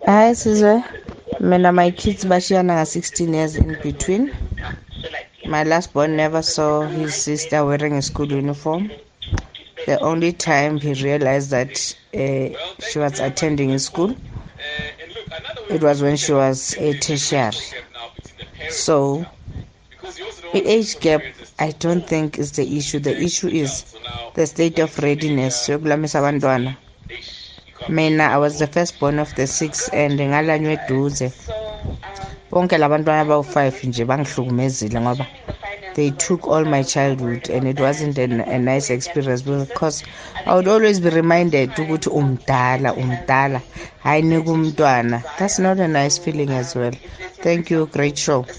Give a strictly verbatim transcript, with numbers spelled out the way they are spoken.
Hi Sizwe, mina my kids bashiyana sixteen years in between. My last born never saw his sister wearing a school uniform. The only time he realized that uh, she was attending a school, it was when she was a tertiary. So the age gap, I don't think is the issue. The issue is the state of readiness. Yokulamisa abantwana. Mina, I was the firstborn of the six and ngalanywe eduze. Bonke labantwana abawu-five nje bangihlukumezile ngoba they took all my childhood and it wasn't an, a nice experience because I would always be reminded ukuthi umdala umdala hayi nika umntwana. That's not a nice feeling as well. Thank you, great show.